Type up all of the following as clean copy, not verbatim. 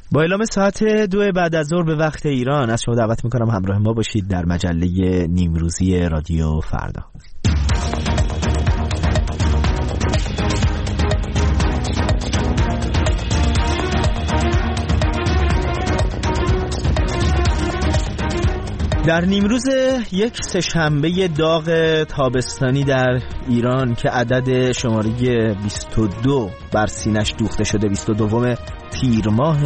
با اعلام ساعت 2 بعد از ظهر به وقت ایران از شما دعوت میکنم همراه ما باشید در مجله نیمروزی رادیو فردا. در نیمروز یک سه‌شنبه داغ تابستانی در ایران که عدد شماره 22 بر سینش دوخته شده، 22 تیر ماه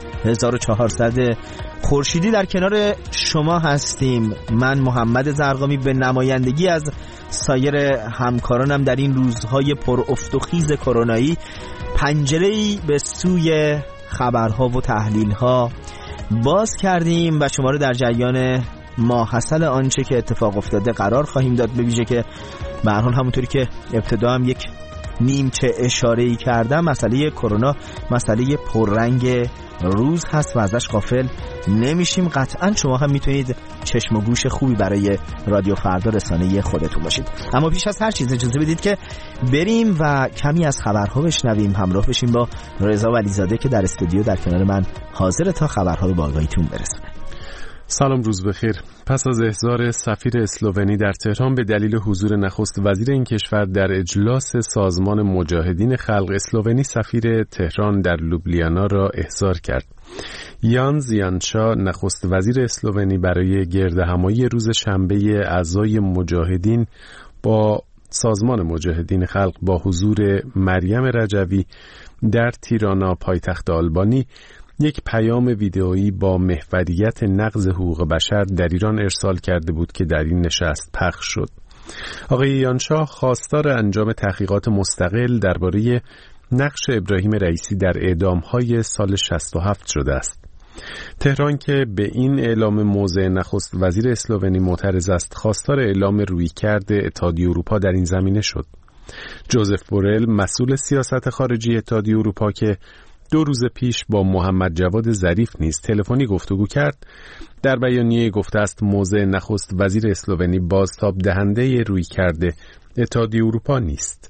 1400 خورشیدی، در کنار شما هستیم. من محمد زرقامی به نمایندگی از سایر همکارانم در این روزهای پر افت و خیز کرونایی پنجره‌ای به سوی خبرها و تحلیل‌ها باز کردیم و شما رو در جریان ماحصل آنچه که اتفاق افتاده قرار خواهیم داد، به ویژه که به هر حال همونطوری که ابتدا هم یک نیمچه اشاره‌ای کردم، مسئله کرونا مسئله پررنگ روز هست و ازش غافل نمیشیم. قطعا شما هم میتونید چشم و گوش خوبی برای رادیو فردا رسانه خودتون باشید. اما پیش از هر چیز اجازه بدید که بریم و کمی از خبرها بشنویم. همراه بشیم با رضا ولیزاده که در استودیو در کنار من حاضر تا خبرها رو با آگاهیتون برسونه. سلام، روز بخیر. پس از احضار سفیر اسلوونی در تهران به دلیل حضور نخست وزیر این کشور در اجلاس سازمان مجاهدین خلق، اسلوونی سفیر تهران در لوبلیانا را احضار کرد. یان زیانشا نخست وزیر اسلوونی برای گردهمایی روز شنبه اعضای مجاهدین با سازمان مجاهدین خلق با حضور مریم رجوی در تیرانا پایتخت آلبانی یک پیام ویدئویی با محوریت نقض حقوق بشر در ایران ارسال کرده بود که در این نشست پخش شد. آقای یانشاه خواستار انجام تحقیقات مستقل درباره نقش ابراهیم رئیسی در اعدام‌های سال 67 شده است. تهران که به این اعلام موضع نخست وزیر اسلوونی معترض است، خواستار اعلام رویکرد اتحادیه اروپا در این زمینه شد. جوزف بورل مسئول سیاست خارجی اتحادیه اروپا که 2 روز پیش با محمد جواد ظریف نیز تلفنی گفتگو کرد، در بیانیه گفته است موضع نخست وزیر اسلوونی بازتاب دهنده رویکرد اتحادیه اروپا نیست.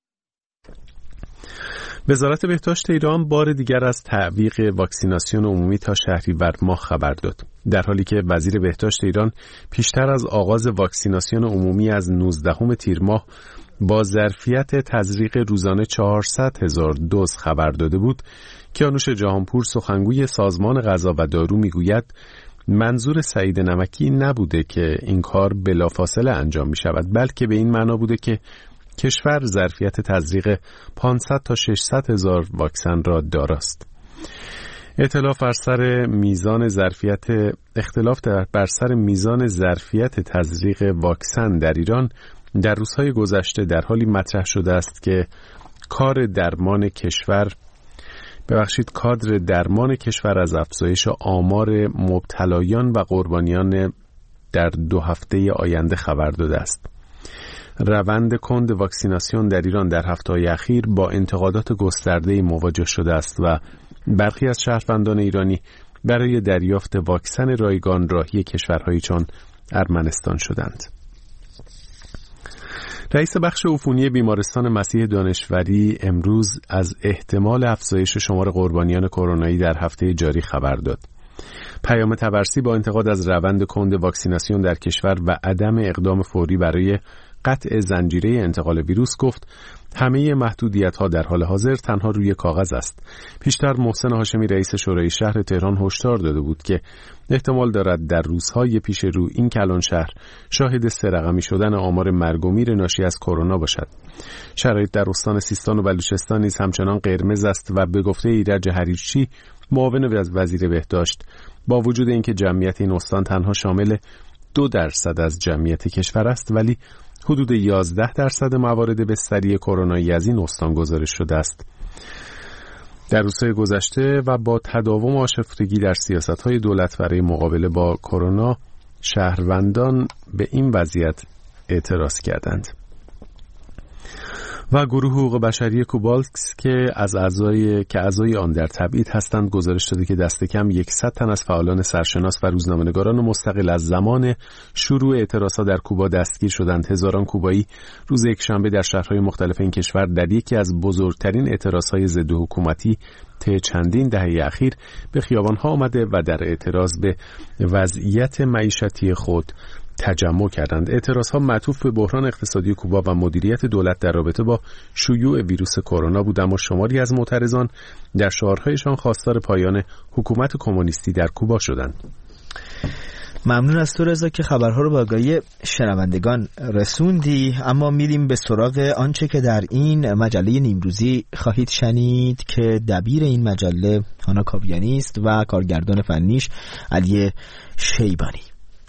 وزارت بهداشت ایران بار دیگر از تعویق واکسیناسیون عمومی تا شهریور ماه خبر داد، در حالی که وزیر بهداشت ایران پیشتر از آغاز واکسیناسیون عمومی از 19 تیر ماه با ظرفیت تزریق روزانه 400,000 دوز خبر داده بود. کیانوش جهانپور سخنگوی سازمان غذا و دارو میگوید منظور سعید نمکی نبوده که این کار بلافاصله انجام می شود، بلکه به این معنا بوده که کشور ظرفیت تزریق 500 تا 600,000 واکسن را داراست. اختلاف بر سر میزان ظرفیت تزریق واکسن در ایران در روزهای گذشته در حالی مطرح شده است که کادر درمان کشور از افزایش آمار مبتلایان و قربانیان در 2 هفته آینده خبر داده است. روند کند واکسیناسیون در ایران در هفته‌های اخیر با انتقادات گسترده‌ای مواجه شده است و برخی از شهروندان ایرانی برای دریافت واکسن رایگان راهی کشورهایی چون ارمنستان شدند. رئیس بخش عفونی بیمارستان مسیح دانشوری امروز از احتمال افزایش شمار قربانیان کرونایی در هفته جاری خبر داد. پیام طبرسی با انتقاد از روند کند واکسیناسیون در کشور و عدم اقدام فوری برای قطع زنجیره انتقال ویروس گفت همه محدودیت‌ها در حال حاضر تنها روی کاغذ است. پیشتر محسن هاشمی رئیس شورای شهر تهران هشدار داده بود که احتمال دارد در روزهای پیش رو این کلان شهر شاهد 3 رقمی شدن آمار مرگ و میر ناشی از کرونا باشد. شرایط در استان سیستان و بلوچستان نیز همچنان قرمز است و به گفته ایرج حریرچی معاون وزیر بهداشت با وجود اینکه جمعیت این استان تنها شامل 2% از جمعیت کشور است، ولی حدود 11% موارد بستری کرونایی از این استان گزارش شده است. در روزهای گذشته و با تداوم آشفتگی در سیاست‌های دولت برای مقابله با کرونا، شهروندان به این وضعیت اعتراض کردند. و گروه حقوق بشری کوبالسک که اعضای آن در تبعید هستند گزارش داده که دست کم 100 تن از فعالان سرشناس و روزنامه‌نگاران مستقل از زمان شروع اعتراضات در کوبا دستگیر شدند. هزاران کوبایی روز یکشنبه در شهرهای مختلف این کشور در یکی از بزرگترین اعتراضهای ضد حکومتی طی چندین دهه اخیر به خیابان‌ها آمده و در اعتراض به وضعیت معیشتی خود تجمع کردند. اعتراضها معطوف به بحران اقتصادی کوبا و مدیریت دولت در رابطه با شیوع ویروس کرونا بود، اما شماری از معترضان در شعارهایشان خواستار پایان حکومت کمونیستی در کوبا شدند. ممنون از تو رضا که خبرها رو به آگاهی شنوندگان رسوندی. اما میریم به سراغ آنچه که در این مجله نیمروزی خواهید شنید که دبیر این مجله هانا کاویانی است و کارگردان فنیش علی شیبانی.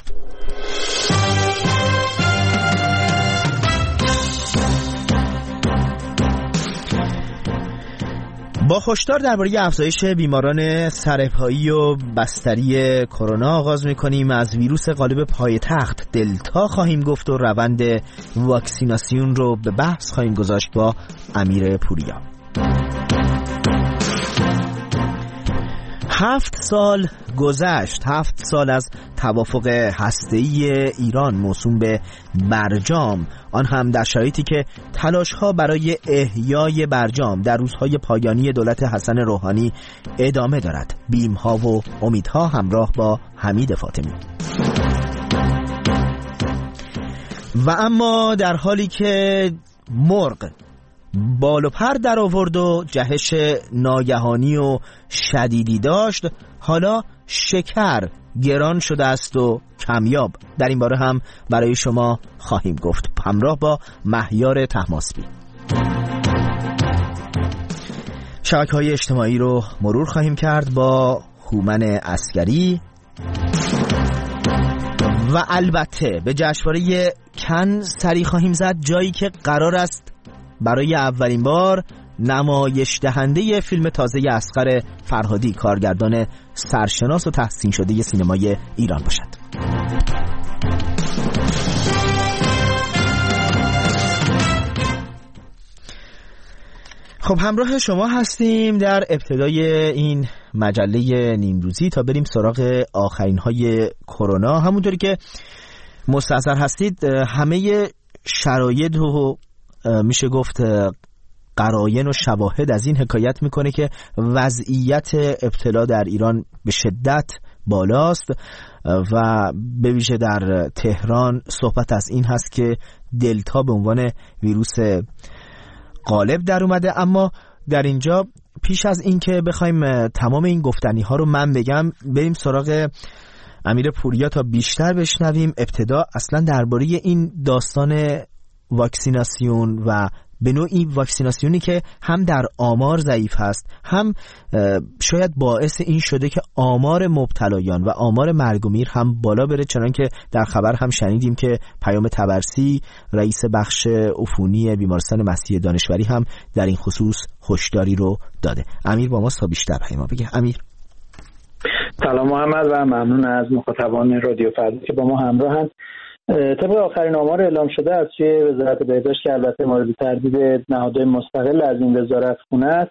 با هشدار درباره افزایش بیماران سرپایی و بستری کرونا آغاز می‌کنیم. از ویروس غالب پایتخت دلتا خواهیم گفت و روند واکسیناسیون رو به بحث خواهیم گذاشت با امیر پوریا. 7 سال گذشت، 7 سال از توافق هسته‌ای ایران موسوم به برجام، آن هم در شرایطی که تلاش‌ها برای احیای برجام در روزهای پایانی دولت حسن روحانی ادامه دارد. بیم‌ها و امیدها همراه با حمید فاطمی. و اما در حالی که مرغ بال و پر در آورد و جهش ناگهانی و شدیدی داشت، حالا شکر گران شده است و کمیاب. در این باره هم برای شما خواهیم گفت همراه با مهیار طهماسبی. شبکه‌های اجتماعی رو مرور خواهیم کرد با هومن عسکری و البته به جشنواره کن سری خواهیم زد، جایی که قرار است برای اولین بار نمایش دهنده فیلم تازه اصغر فرهادی، کارگردان سرشناس و تحسین شده سینمای ایران باشد. خب همراه شما هستیم در ابتدای این مجله نیمروزی تا بریم سراغ آخرین های کرونا. همونطوری که مستحضر هستید همه شرایط و میشه گفت قرائن و شواهد از این حکایت میکنه که وضعیت ابتلا در ایران به شدت بالاست و به ویژه در تهران صحبت از این هست که دلتا به عنوان ویروس غالب در اومده. اما در اینجا پیش از این که بخوایم تمام این گفتنی ها رو من بگم، بریم سراغ امیر پوریا تا بیشتر بشنویم ابتدا اصلا درباره این داستان واکسیناسیون و به نوعی واکسیناسیونی که هم در آمار ضعیف هست، هم شاید باعث این شده که آمار مبتلایان و آمار مرگ و میر هم بالا بره، چنان که در خبر هم شنیدیم که پیام طبرسی رئیس بخش عفونی بیمارستان مسیح دانشوری هم در این خصوص هشداری رو داده. امیر با ما تا بیشتر پیام بگه. امیر سلام محمد و ممنون از مخاطبان رادیو فردا که با ما همراهند. طبق آخرین آمار اعلام شده از سوی وزارت بهداشت که البته مورد تردید نهادهای مستقل از این وزارت خونه است،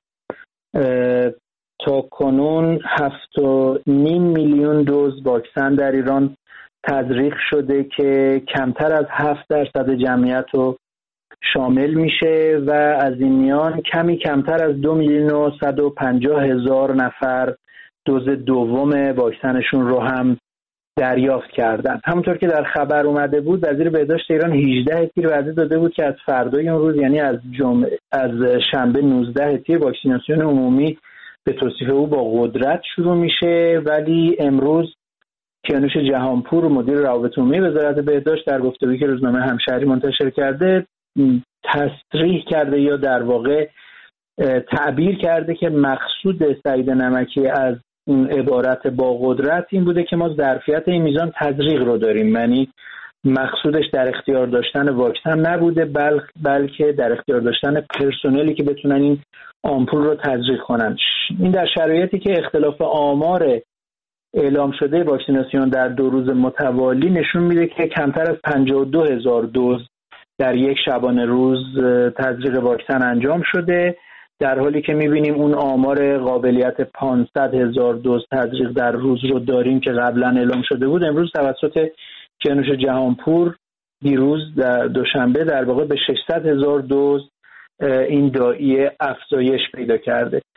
تا کنون 7.5 میلیون دوز واکسن در ایران تزریق شده که کمتر از 7% جمعیت رو شامل میشه و از این میان کمی کمتر از 2,150,000 نفر دوز دوم واکسنشون رو هم دریافت کردن. همونطور که در خبر اومده بود، وزیر بهداشت ایران 18 تیر وعده داده بود که از فردای اون روز، یعنی از شنبه 19 تیر، واکسیناسیون عمومی به توصیف او با قدرت شروع میشه. ولی امروز کیانوش جهانپور، مدیر روابط عمومی وزارت بهداشت، در گفتگویی که روزنامه همشهری منتشر کرده تصریح کرده یا در واقع تعبیر کرده که مقصود سعید نمکی از اون عبارت با قدرت این بوده که ما ظرفیت این میزان تزریق رو داریم، یعنی مقصودش در اختیار داشتن واکسن نبوده بلکه در اختیار داشتن پرسنلی که بتونن این آمپول رو تزریق کنن. این در شرایطی که اختلاف آمار اعلام شده واکسیناسیون در 2 روز متوالی نشون میده که کمتر از 52,000 دوز در یک شبانه روز تزریق واکسن انجام شده، در حالی که میبینیم اون آمار قابلیت 500,000 دوز تزریق در روز رو داریم که قبلا اعلام شده بود. امروز توسط کیانوش جهانپور دیروز در دوشنبه در واقع به 600,000 دوز این داعیه افزایش پیدا کرده.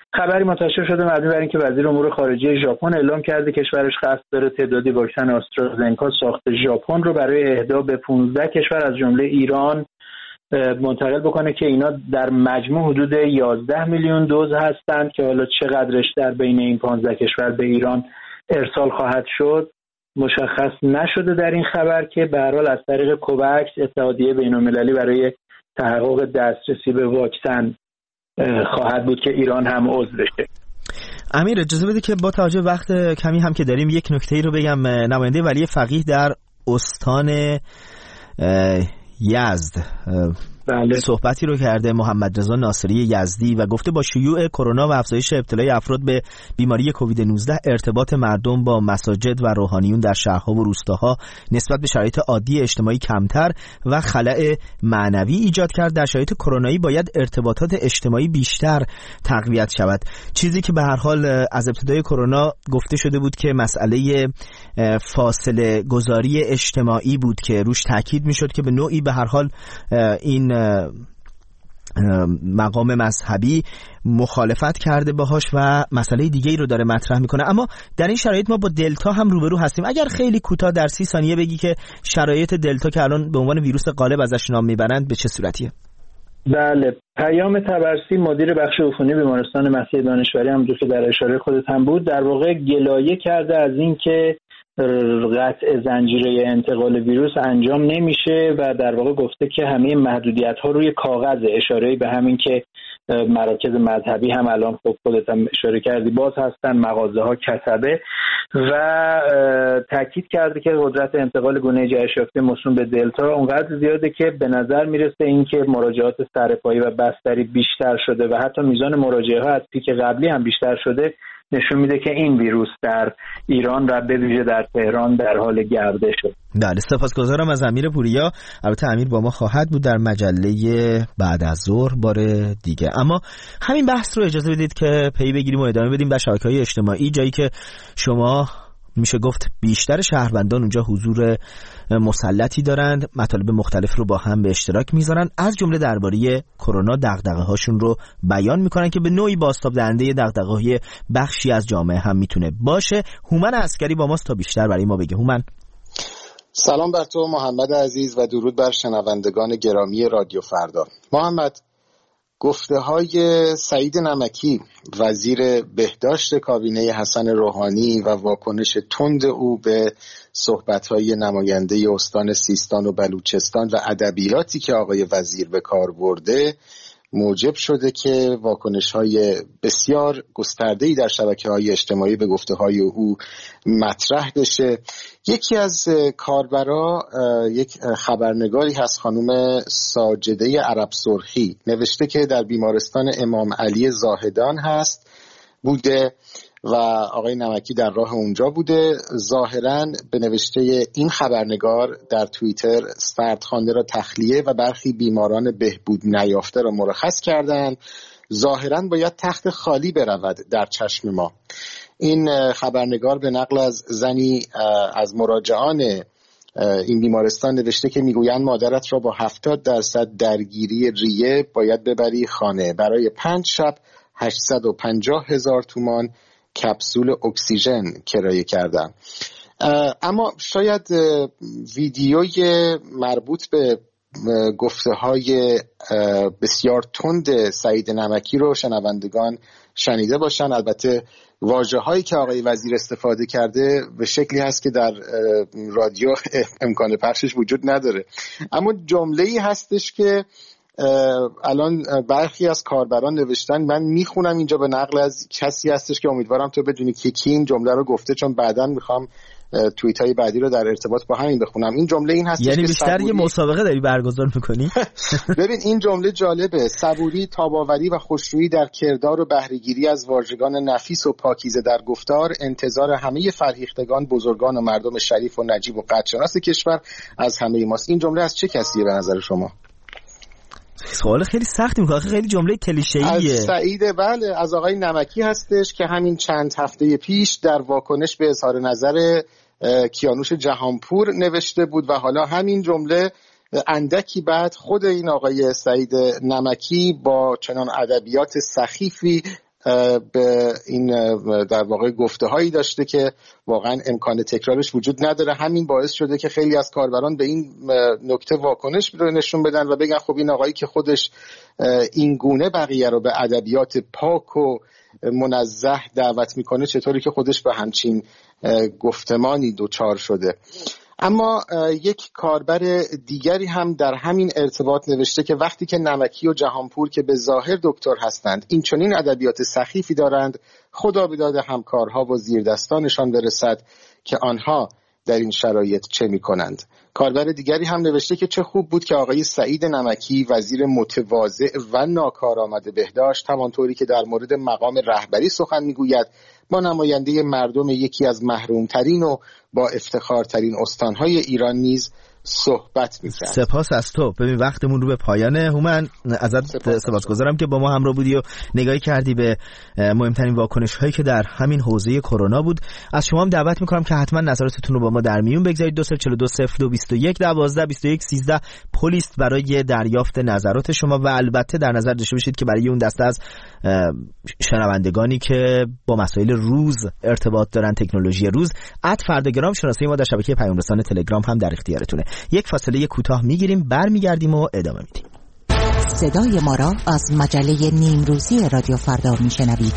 خبری منتشر شده مبنی بر اینکه وزیر امور خارجه ژاپن اعلام کرده کشورش قصد داره تعدادی واکسن آسترازنکا ساخت ژاپن رو برای اهدا به 15 کشور از جمله ایران منتقل بکنه که اینا در مجموع حدود 11 میلیون دوز هستند که حالا چقدرش در بین این 15 کشور به ایران ارسال خواهد شد مشخص نشده در این خبر که به هر حال از طریق کووکس اتحادیه بین‌المللی برای تحقق دسترسی به واکسن خواهد بود که ایران هم عضو بشه. امیر اجازه بده که با توجه وقت کمی هم که داریم یک نکته‌ای رو بگم. نماینده ولی فقیه در استان یزد صحبتی رو کرده، محمد رضا ناصری یزدی، و گفته با شیوع کرونا و افزایش ابتلای افراد به بیماری کووید 19 ارتباط مردم با مساجد و روحانیون در شهرها و روستاها نسبت به شرایط عادی اجتماعی کمتر و خلأ معنوی ایجاد کرد. در شرایط کرونایی باید ارتباطات اجتماعی بیشتر تقویت شود، چیزی که به هر حال از ابتدای کرونا گفته شده بود که مسئله فاصله گذاری اجتماعی بود که روش تاکید میشد که به نوعی به هر حال این مقام مذهبی مخالفت کرده باهاش و مسئله دیگه‌ای رو داره مطرح میکنه. اما در این شرایط ما با دلتا هم روبرو هستیم. اگر خیلی کوتاه در 30 ثانیه بگی که شرایط دلتا که الان به عنوان ویروس غالب ازش نام میبرند به چه صورتیه؟ بله، پیام طبرسی مدیر بخش عفونی بیمارستان مسیح دانشوری هم که در اشاره خودت هم بود در واقع گلایه کرده از این که قطع زنجیره انتقال ویروس انجام نمیشه و در واقع گفته که همه محدودیت‌ها روی کاغذ، اشاره‌ای به همین که مراکز مذهبی هم الان خودت هم اشاره کردی باز هستن، مغازه‌ها کسبه، و تاکید کرده که قدرت انتقال گونه جهش یافته موسوم به دلتا اونقدر زیاده که به نظر میرسه اینکه مراجعات سرپایی و بستری بیشتر شده و حتی میزان مراجعه ها از پیک قبلی هم بیشتر شده، نشون میده که این ویروس در ایران و به ویژه در تهران در حال گردشه. بله، سپاسگزارم از امیر پوریا. البته امیر با ما خواهد بود در مجله بعد از ظهر بار دیگه. اما همین بحث رو اجازه بدید که پی بگیریم و ادامه بدیم در شبکه‌های اجتماعی، جایی که شما میشه گفت بیشتر شهروندان اونجا حضور مسلطی دارند، مطالب مختلف رو با هم به اشتراک میذارن، از جمله درباره کرونا دغدغه‌هاشون رو بیان میکنن که به نوعی بازتاب دهنده دغدغه‌های بخشی از جامعه هم میتونه باشه. هومن عسکری با ماست تا بیشتر برای ما بگه. هومن، سلام بر تو محمد عزیز و درود بر شنوندگان گرامی رادیو فردا. محمد، گفته‌های سعید نمکی وزیر بهداشت کابینه حسن روحانی و واکنش تند او به صحبت‌های نماینده استان سیستان و بلوچستان و ادبیاتی که آقای وزیر به کار برده موجب شده که واکنش‌های بسیار گسترده‌ای در شبکه‌های اجتماعی به گفته‌های او مطرح بشه. یکی از کاربرا، یک خبرنگاری هست، خانم ساجده عرب سرخی، نوشته که در بیمارستان امام علی زاهدان بوده و آقای نمکی در راه اونجا بوده. ظاهراً به نوشته این خبرنگار در توییتر سردخوانده را تخلیه و برخی بیماران بهبود نیافته را مرخص کردند. ظاهراً باید تخت خالی برود در چشم ما. این خبرنگار به نقل از زنی از مراجعان این بیمارستان نوشته که میگویند مادرت را با 70% درگیری ریه باید ببری خانه. برای 5 شب 850,000 تومان کپسول اکسیژن کرایه کردم. اما شاید ویدیوی مربوط به گفته‌های بسیار تند سعید نمکی رو شنوندگان شنیده باشن. البته واژه‌هایی که آقای وزیر استفاده کرده به شکلی هست که در رادیو امکان پخشش وجود نداره، اما جمله‌ای هستش که الان برخی از کاربران نوشتن، من میخونم اینجا به نقل از کسی هستش که امیدوارم تو بدونی که کی این جمله رو گفته، چون بعداً میخوام توییت های بعدی رو در ارتباط با همین بخونم. این جمله این هستش، یعنی بیشتر یه مسابقه داری برگزار میکنی؟ ببین این جمله جالبه: صبوری، تاباوری و خوشرویی در کردار و بهره‌گیری از واژگان نفیس و پاکیزه در گفتار، انتظار همه فرهیختگان، بزرگان و مردم شریف و نجیب و قدرشناس کشور از همه ماست. این جمله از چه کسیه به نظر شما؟ سوال خیلی سختی میکنه، خیلی جمله کلیشه‌ایه. از سعید، بله، از آقای نمکی هستش که همین چند هفته پیش در واکنش به اظهار نظر کیانوش جهانپور نوشته بود و حالا همین جمله اندکی بعد خود این آقای سعید نمکی با چنان ادبیات سخیفی به این در واقع گفته هایی داشته که واقعا امکان تکرارش وجود نداره. همین باعث شده که خیلی از کاربران به این نکته واکنش رو نشون بدن و بگن خب این آقایی که خودش این گونه بقیه رو به ادبیات پاک و منزه دعوت میکنه چطوری که خودش به همچین گفتمانی دوچار شده. اما یک کاربر دیگری هم در همین ارتباط نوشته که وقتی که نمکی و جهانپور که به ظاهر دکتر هستند این چنین ادبیات سخیفی دارند، خدا بداد همکارها و زیردستانشان برسد که آنها در این شرایط چه میکنند. کاربر دیگری هم نوشته که چه خوب بود که آقای سعید نمکی وزیر متواضع و ناکارآمد بهداشت همانطوری که در مورد مقام رهبری سخن میگوید با نماینده مردم یکی از محرومترین و با افتخارترین استانهای ایران نیز صحبت می‌کرد. سپاس از تو. ببین وقتمون رو به پایانه. هومن ازت سپاسگزارم که با ما همراه بودی و نگاهی کردی به مهمترین واکنش‌هایی که در همین حوزه کرونا بود. از شما هم دعوت می‌کنم که حتما نظراتتون رو با ما در میون بگذارید. 20420221121213 پلیس برای دریافت نظرات شما و البته در نظر داشته باشید که برای اون دسته از شنوندگانی که با مسائل روز ارتباط دارن، تکنولوژی روز، @فرداگرام شناسه ما در شبکه پیام رسان تلگرام هم در اختیارتونه. یک فاصله کوتاه میگیریم، برمیگردیم و ادامه میدیم. صدای ما را از مجله نیمروزی رادیو فردا میشنوید.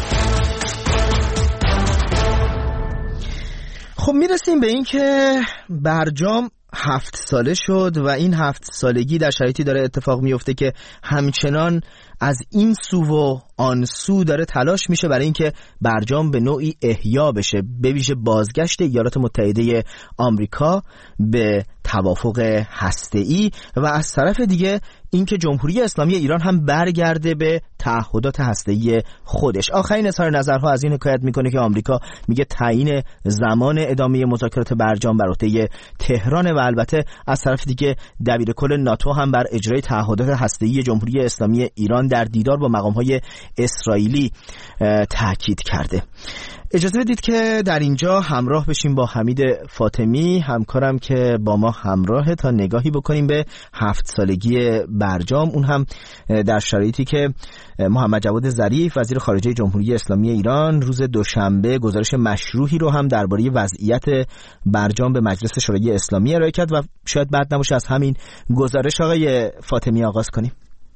خب میرسیم به این که برجام 7 ساله شد و این 7 سالگی در شرایطی داره اتفاق میفته که همچنان از این سو و آن سو داره تلاش میشه برای اینکه برجام به نوعی احیا بشه، به ویژه بازگشت ایالات متحده آمریکا به توافق هسته‌ای و از طرف دیگه اینکه جمهوری اسلامی ایران هم برگرده به تعهدات هسته‌ای خودش. آخرین اظهار نظرها از این حکایت میکنه که آمریکا میگه تعیین زمان ادامه مذاکرات برجام بر عهده تهران و البته از طرف دیگه دبیرکل ناتو هم بر اجرای تعهدات هسته‌ای جمهوری اسلامی ایران در دیدار با مقام‌های اسرائیلی تاکید کرده. اجازه بدید که در اینجا همراه بشیم با حمید فاطمی، همکارم که با ما همراهه، تا نگاهی بکنیم به 7 سالگی برجام، اون هم در شرایطی که محمد جواد ظریف وزیر خارجه جمهوری اسلامی ایران روز دوشنبه گزارش مشروحی رو هم درباره وضعیت برجام به مجلس شورای اسلامی ارائه کرد و شاید بد نباشه از همین گزارش آقای فاطمی آغاز کنیم.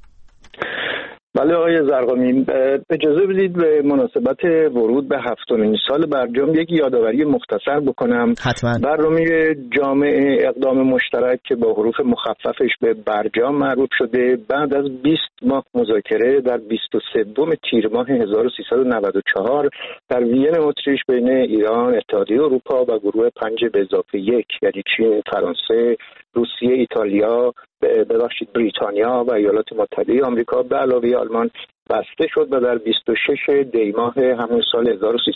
بله آقای زرقامی، اجازه بدید به مناسبت ورود به 7مین سال برجام یک یادآوری مختصر بکنم. حتما. برنامه جامع اقدام مشترک که با حروف مخففش به برجام معروف شده بعد از 20 ماه مذاکره در 23 تیر ماه 1394 در وین اتریش بین ایران، اتحادیه اروپا و گروه 5+1 یعنی چین، فرانسه، روسیه، ایتالیا، بریتانیا و ایالات متحده آمریکا به علاوه آلمان بسته شد و در 26 دی ماه همون سال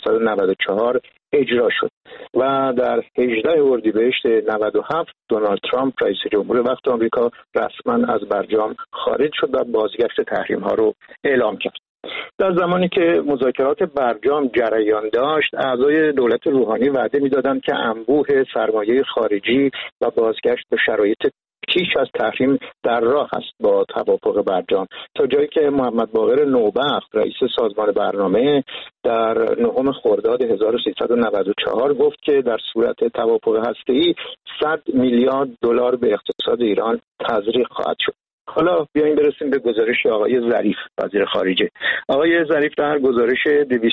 1394 اجرا شد و در 18 اردیبهشت 97 دونالد ترامپ رئیس جمهور وقت آمریکا رسما از برجام خارج شد و بازگشت تحریم ها رو اعلام کرد. در زمانی که مذاکرات برجام جریان داشت، اعضای دولت روحانی وعده می‌دادند که انبوه سرمایه خارجی و بازگشت به شرایط پیش از تحریم در راه است با توافق برجام، تا جایی که محمد باقر نوبخت رئیس سازمان برنامه در 9 خرداد 1394 گفت که در صورت توافق هسته‌ای 100 میلیارد دلار به اقتصاد ایران تزریق خواهد شد. حالا بیاییم برسیم به گزارش آقای ظریف وزیر خارجه. آقای ظریف در گزارش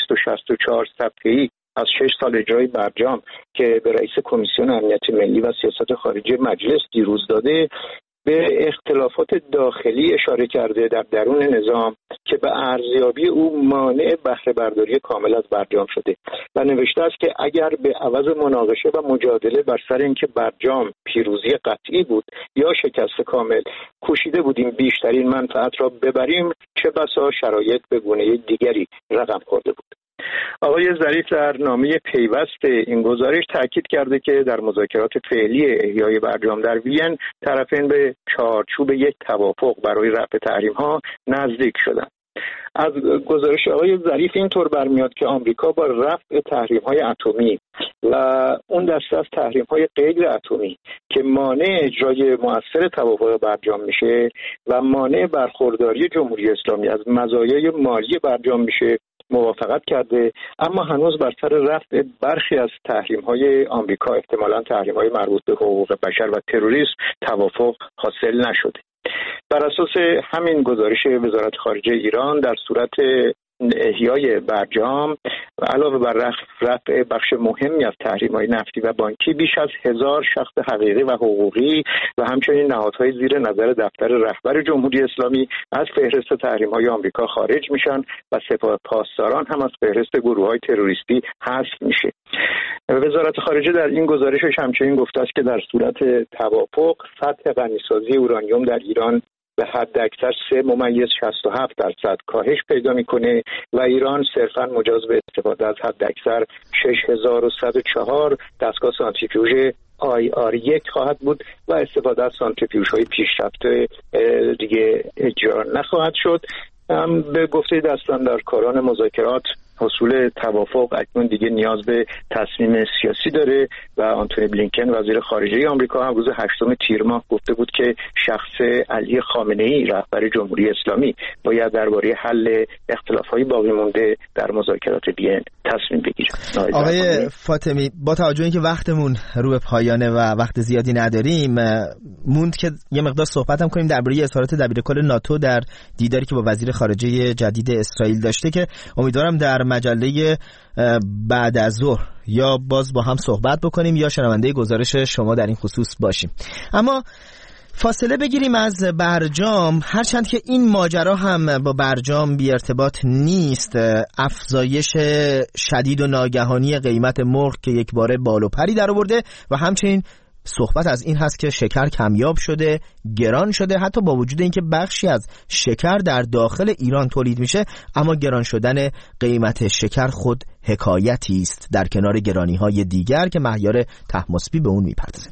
264 صفحه‌ای از 6 سال اجرای برجام که به رئیس کمیسیون امنیت ملی و سیاست خارجی مجلس دیروز داده، به اختلافات داخلی اشاره کرده در درون نظام که به ارزیابی او مانع بهره برداری کامل از برجام شده و نوشته است که اگر به عوض مناقشه و مجادله بر سر اینکه برجام پیروزی قطعی بود یا شکست کامل کوشیده بودیم بیشترین منفعت را ببریم، چه بسا شرایط به گونه دیگری رقم خورده بود. آقای ظریف در نامه پیوست این گزارش تاکید کرده که در مذاکرات فعلی احیای برجام در وین طرفین به چارچوب یک توافق برای رفع تحریم‌ها نزدیک شدند. از گزارش آقای ظریف اینطور برمیاد که آمریکا با رفع تحریم‌های اتمی و اون دسته از تحریم‌های غیر اتمی که مانع اجرای مؤثر توافق برجام میشه و مانع برخورداری جمهوری اسلامی از مزایای مالی برجام میشه، موافقت کرده، اما هنوز بر سر رفع برخی از تحریم‌های آمریکا، احتمالاً تحریم‌های مربوط به حقوق بشر و تروریسم، توافق حاصل نشده. بر اساس همین گزارش وزارت خارجه ایران، در صورت احیای برجام علاوه بر رفع بخش مهمی از تحریم‌های نفتی و بانکی، بیش از 1000 شخص حقیقی و حقوقی و همچنین نهادهای زیر نظر دفتر رهبر جمهوری اسلامی از فهرست تحریم‌های آمریکا خارج میشن و سپاه پاسداران هم از فهرست گروه‌های تروریستی حذف میشه. وزارت خارجه در این گزارشش همچنین گفته است که در صورت توافق سطح غنیسازی اورانیوم در ایران به حد اکثر 3.67% کاهش پیدا میکنه و ایران صرفاً مجاز به استفاده از حد اکثر 6104 دستگاه سانتریفیوژ IR1 خواهد بود و استفاده از سانتریفیوژهای پیشرفته دیگه اجرا نخواهد شد. به گفته دستاندرکاران مذاکرات، حصول توافق اکنون دیگه نیاز به تصمیم سیاسی داره و آنتونی بلینکن وزیر خارجه آمریکا هم روز 8 تیر ماه گفته بود که شخص علی خامنه‌ای رهبر جمهوری اسلامی باید درباره حل اختلاف‌های باقی مونده در مذاکرات وین تصمیم بگیره. آقای فاطمی، با توجه اینکه وقتمون رو به پایانه و وقت زیادی نداریم، موند که یه مقدار صحبت هم کنیم درباره اظهارات دبیرکل ناتو در دیداری که با وزیر خارجه جدید اسرائیل داشته که امیدوارم در مجله بعد از ظهر یا باز با هم صحبت بکنیم یا شنونده گزارش شما در این خصوص باشیم. اما فاصله بگیریم از برجام، هرچند که این ماجرا هم با برجام بی ارتباط نیست. افزایش شدید و ناگهانی قیمت مرغ که یک باره بال و پری در آورده و همچنین صحبت از این هست که شکر کمیاب شده، گران شده، حتی با وجود اینکه بخشی از شکر در داخل ایران تولید میشه، اما گران شدن قیمت شکر خود حکایتی است در کنار گرانی‌های دیگر که مهیار طهماسبی به اون میپردازه.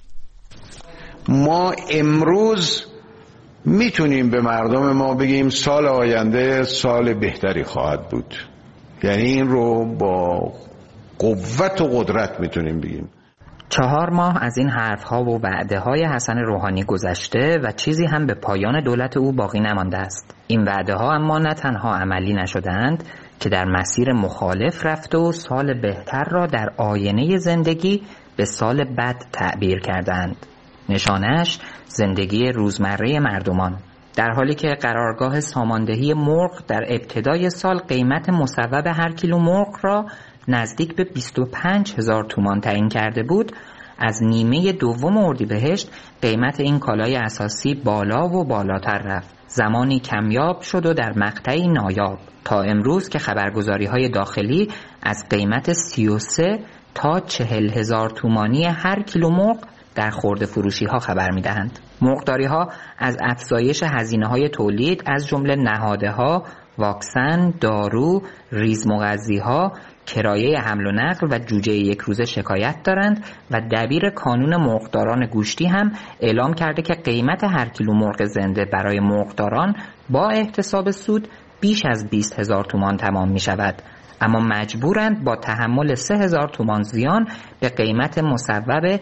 ما امروز میتونیم به مردم ما بگیم سال آینده سال بهتری خواهد بود، یعنی این رو با قوت و قدرت میتونیم بگیم. 4 ماه از این حرفها و وعده‌های حسن روحانی گذشته و چیزی هم به پایان دولت او باقی نمانده است. این وعده‌ها اما نه تنها عملی نشدند که در مسیر مخالف رفت و سال بهتر را در آینه زندگی به سال بد تعبیر کردند. نشانش زندگی روزمره مردمان، در حالی که قرارگاه ساماندهی مرغ در ابتدای سال قیمت مصوب هر کیلو مرغ را نزدیک به 25,000 تومان تعیین کرده بود، از نیمه دوم اردیبهشت قیمت این کالای اساسی بالا و بالاتر رفت. زمانی کمیاب شد و در مقطعی نایاب تا امروز که خبرگزاری‌های داخلی از قیمت 33 تا 40,000 تومانی هر کیلو مرغ در خرده فروشی ها خبر می دهند. مرغداری ها از افزایش هزینه های تولید از جمله نهاده ها، واکسن، دارو، ریز مغذی ها، کرایه حمل و نقل و جوجه یک روزه شکایت دارند و دبیر کانون مرغداران گوشتی هم اعلام کرده که قیمت هر کیلو مرغ زنده برای مرغداران با احتساب سود بیش از 20,000 تومان تمام می شود، اما مجبورند با تحمل 3,000 تومان زیان به قیمت مصوب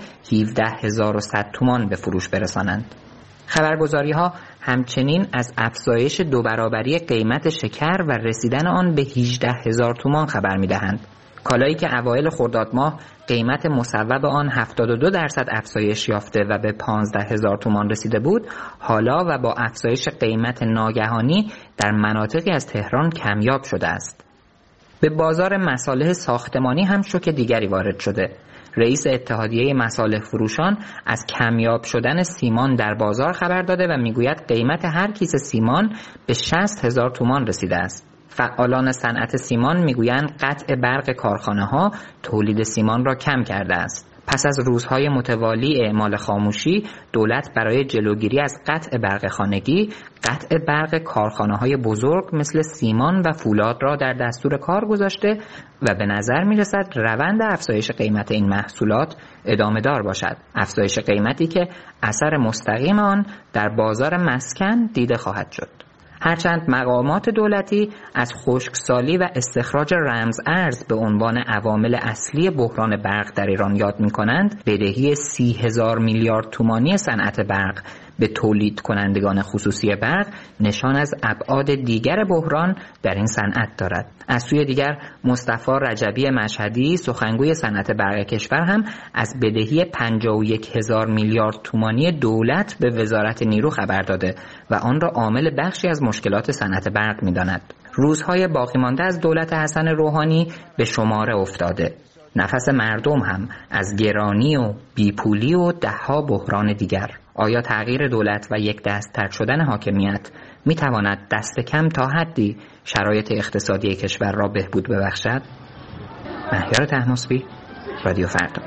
17,100 تومان به فروش برسانند. خبرگزاری ها همچنین از افزایش 2 برابری قیمت شکر و رسیدن آن به 18,000 تومان خبر می دهند. کالایی که اوایل خرداد ماه قیمت مصوب آن 72% افزایش یافته و به 15,000 تومان رسیده بود، حالا و با افزایش قیمت ناگهانی در مناطقی از تهران کمیاب شده است. به بازار مصالح ساختمانی هم شوک دیگری وارد شده. رئیس اتحادیه مصالح فروشان از کمیاب شدن سیمان در بازار خبر داده و میگوید قیمت هر کیسه سیمان به 60,000 تومان رسیده است. فعالان صنعت سیمان میگویند قطع برق کارخانه ها تولید سیمان را کم کرده است. پس از روزهای متوالی اعمال خاموشی، دولت برای جلوگیری از قطع برق خانگی، قطع برق کارخانه‌های بزرگ مثل سیمان و فولاد را در دستور کار گذاشته و به نظر می‌رسد روند افزایش قیمت این محصولات ادامه دار باشد. افزایش قیمتی که اثر مستقیم آن در بازار مسکن دیده خواهد شد. هرچند مقامات دولتی از خشکسالی و استخراج رمز ارز به عنوان عوامل اصلی بحران برق در ایران یاد می‌کنند، بدهی 30,000 میلیارد تومانی صنعت برق به تولید کنندگان خصوصی برق نشان از ابعاد دیگر بحران در این صنعت دارد. از سوی دیگر مصطفی رجبی مشهدی سخنگوی صنعت برق کشور هم از بدهی 51,000 میلیارد تومانی دولت به وزارت نیرو خبر داده و آن را عامل بخشی از مشکلات صنعت برق می‌داند. روزهای باقی مانده از دولت حسن روحانی به شماره افتاده. نفس مردم هم از گرانی و بیپولی و ده‌ها بحران دیگر. آیا تغییر دولت و یک دست تر شدن حاکمیت می تواند دست کم تا حدی شرایط اقتصادی کشور را بهبود ببخشد؟ مهیار طهماسبی، رادیو فردا.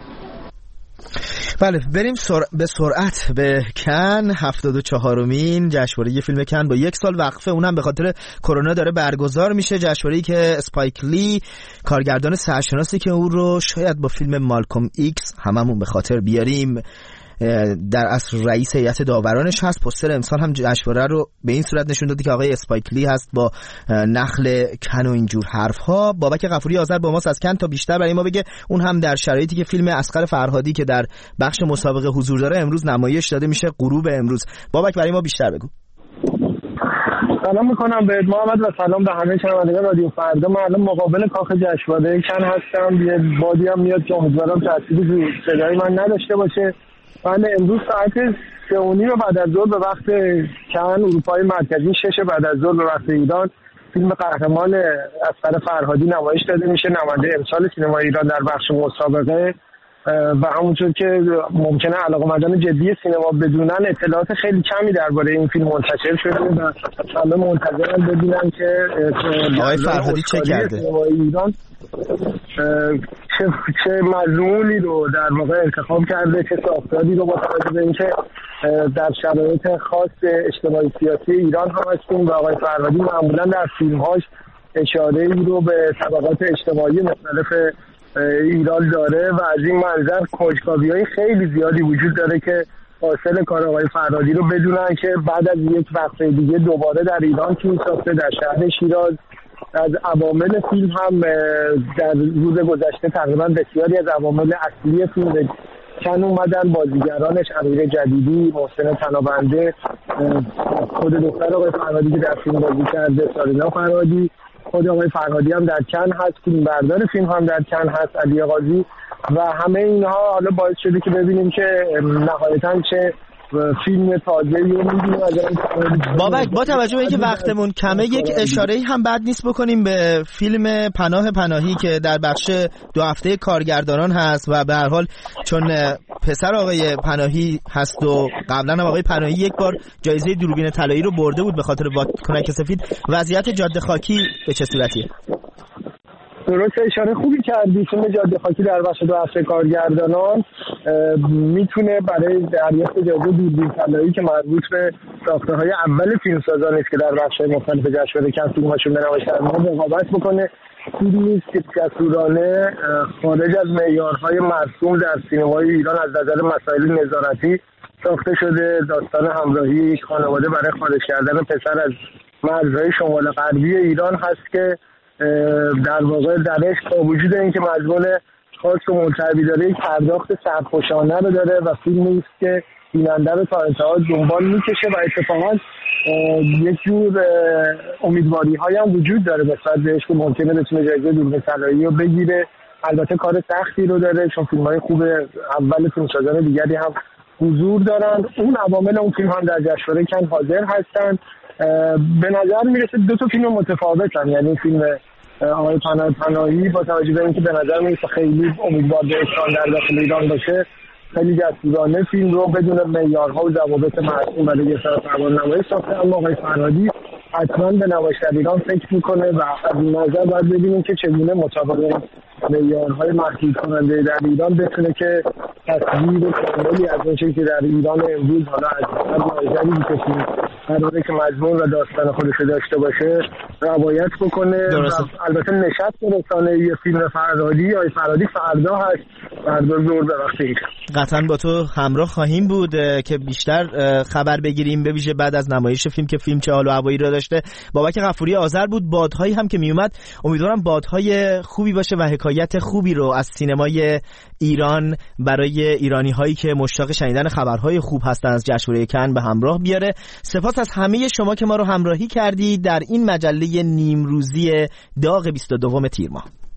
بله بریم به سرعت به کن. 74مین جشنواره فیلم کن با 1 سال وقفه، اونم به خاطر کرونا داره برگزار میشه. جشنواره‌ای که اسپایک لی کارگردان سرشناسی که اون رو شاید با فیلم مالکوم ایکس هممون به خاطر بیاریم در اصل رئیس هیئت داورانش هست. پوستر امسال هم جشنواره رو به این صورت نشون داده که آقای اسپایک لی هست با نخل کن و اینجور حرفها. بابک غفوری آذر با ماست از کن تا بیشتر برای ما بگه اون هم در شرایطی که فیلم اصغر فرهادی که در بخش مسابقه حضور داره امروز نمایش داده میشه غروب امروز. بابک برای ما بیشتر بگو. سلام میکنم به محمد و سلام به همه شنوندگان رادیو فردا. من الان مقابل کاخ جشنواره کن هستم. یه بادی هم میاد که امیدوارم تأثیری رو صدای من نداشته باشه. من امروز ساعت 3:30 بعد از ظهر به وقت کن اروپای مرکزی 6 بعد از ظهر به وقت ایران فیلم قهرمان اصغر فرهادی نمایش داده میشه، نماینده امسال سینما ایران در بخش مسابقه. و همونطور که ممکنه علاقه‌مندان جدی سینما بدونن اطلاعات خیلی کمی درباره این فیلم منتشر شده و همه منتظرن ببینن که آقای فرهادی چه کرده، ایران چه مضمونی رو در واقع انتخاب کرده، چه ساختاری رو با توجه به اینکه در شرایط خاص اجتماعی سیاسی ایران هم هستیم و آقای فرهادی معمولا در فیلم‌هاش اشاره‌ای رو به طبقات اجتماعی مختلف ایران داره و از این منظر کنجکاوی‌های خیلی زیادی وجود داره که حاصل کار آقای فرهادی رو بدونن که بعد از یک وقفه دیگه دوباره در ایران فیلم ساخته، در شهر شیراز. از عوامل فیلم هم در روز گذشته تقریبا بسیاری از عوامل اصلی فیلم به کن اومدن. بازیگرانش امیر جدیدی، محسن تنابنده، خود دختر آقای فرهادی که در فیلم بازی کرده سارینا فرهادی، خود آقای فرهادی هم در کن هست، فیلم بردار فیلم هم در کن هست علی قاضی و همه اینها حالا باعث شده که ببینیم که نهایتاً چه فیلم تازه‌ای رو می‌بینیم. بابک با توجه به اینکه وقتمون کمه یک اشاره‌ای هم بد نیست بکنیم به فیلم پناه پناهی که در بخش 2 هفته کارگردانان هست و به هر حال چون پسر آقای پناهی هست و قبلا هم آقای پناهی یک بار جایزه دوربین طلایی رو برده بود به خاطر بادکنک سفید، وضعیت جاده خاکی به چه صورتیه؟ درست اشاره خوبی کردی. فیلم جاده خاکی در بخش 2 هفته کارگردانان میتونه برای دریافت جایزه دوربین طلایی که مربوط به ساخته‌های اول فیلمسازان است که در بخش‌های مختلف جشنواره کن فیلم‌هاشون به نمایش در رقابت بکنه، فیلمی است که جسورانه خارج از معیارهای مرسوم در سینمای ایران از نظر مسائل نظارتی ساخته شده. داستان همراهی یک خانواده برای خارج کردن پسر از مرزهای شمال غربی ایران هست که در واقع درش با وجود اینکه مضمون خاص و ملتهبی داره یک پرداخت سرخوشانه رو داره و فیلمی است که بیننده رو تا انتها دنبال میکشه و اتفاقا یک جور امیدواری های هم وجود داره نسبت بهش که ممکنه بتونه جایزه دوربین طلایی رو بگیره. البته کار سختی رو داره چون فیلم های خوب اول فیلمسازان دیگری هم حضور دارن. اون عوامل اون فیلم هم در جشنواره کن حاضر هستن. به نظر میرسه 2 تا فیلم متفاوتن، یعنی فیلم آقای پناهی با توجه به اینکه به نظر میرسه خیلی امیدوار به اکران در داخل ایران باشه، خیلی جسورانه فیلم رو بدون معیارها و ضوابط مرسوم برای یه فرمانروایی ساخته، اما آقای فرهادی حتما به نمایش در ایران فکر میکنه و از این نظر باید ببینیم که چگونه مطابق معیارهای محدود کننده در ایران بتونه که تصویر کاملی از اون چیزی که در ایران امروز حالا از هر نظری می‌کشیم قراره که مضمون و داستان خودش داشته باشه روایت بکنه. البته نشست رسانه‌ای فیلم فرهادی فردا هست فردا ظهر به وقت ایران. قطعا با تو همراه خواهیم بود که بیشتر خبر بگیریم، به ویژه بعد از نمایش فیلم که فیلم چه حال و هوایی را داشته. بابک غفوری آذر بود. بادهایی هم که میومد، امیدوارم بادهای خوبی باشه و حکایت خوبی رو از سینمای ایران برای ایرانی هایی که مشتاق شنیدن خبرهای خوب هستن از جشنواره کن به همراه بیاره. سپاس از همه شما که ما رو همراهی کردید در این مجله نیمروزی داغ 22 تیر ماه.